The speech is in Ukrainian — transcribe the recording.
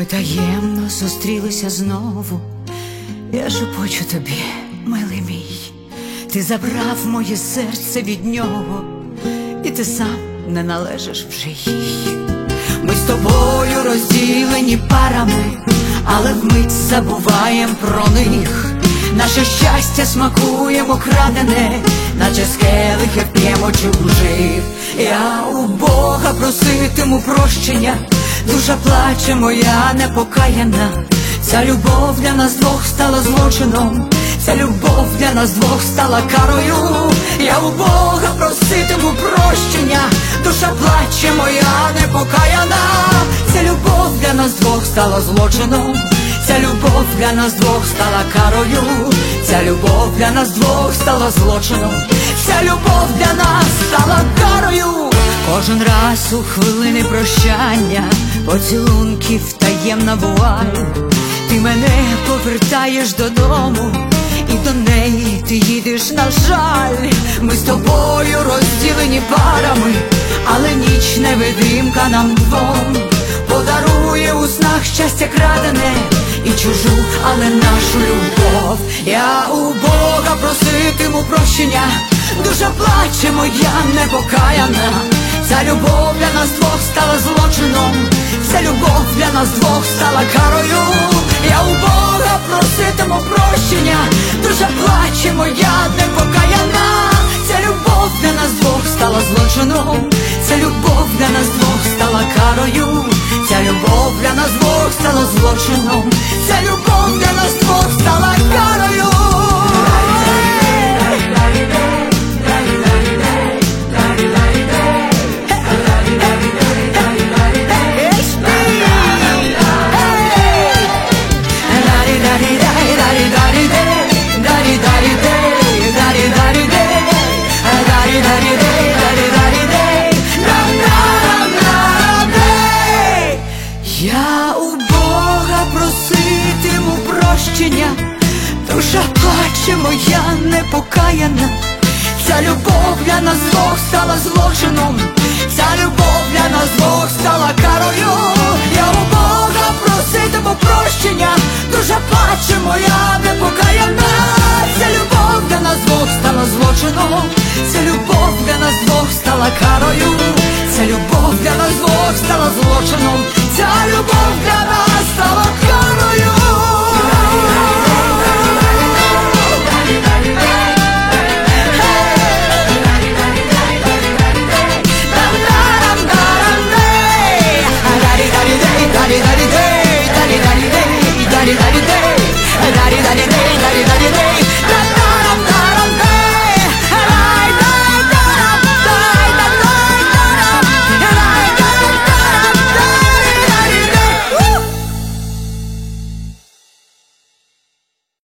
таємно зустрілися знову. Я шепочу тобі, милий мій, ти забрав моє серце від нього, і ти сам не належиш вже їй. Ми з тобою розділені парами, але вмить забуваєм про них. Наше щастя смакуємо крадене, наче з келихів п'ємо чужих. Я у Бога проситиму прощення, душа плаче моя непокаяна. Ця любов для нас двох стала злочином, ця любов для нас двох стала карою. Я у Бога проситиму прощення, душа плаче моя непокаяна. Ця любов для нас двох стала злочином, ця любов для нас двох стала карою. Ця любов для нас двох стала злочином, ця любов для нас стала карою. Кожен раз у хвилини прощання поцілунків таємна вуаль. Ти мене повертаєш додому, і до неї ти їдеш, на жаль. Ми з тобою розділені парами, але ніч невидимка нам двом подарує у снах щастя крадене і чужу, але нашу любов. Я у Бога проситиму прощення, душа плаче моя непокаяна. Ця любов для нас двох стала злочином, ця любов для нас двох стала карою. Я у Бога проситиму прощення, душа плаче моя непокаяна. Ця любов для нас двох стала злочином, ця любов для нас двох стала карою. Ця любов для нас двох стала злочином, ця любов для нас двох стала карою. Я у Бога проситиму прощення, душа плаче моя непокаяна. Ця любов для нас двох стала злочином, ця любов для нас двох стала карою. Я у Бога проситиму прощення, душа плаче моя непокаяна. Ця любов для нас двох стала злочином, ця любов для нас двох стала карою. Ця любов для нас двох стала злочином, ця любов для нас стала карою. Daddy, daddy, day, daddy, daddy, day, daddy, daddy, day, daddy, daddy.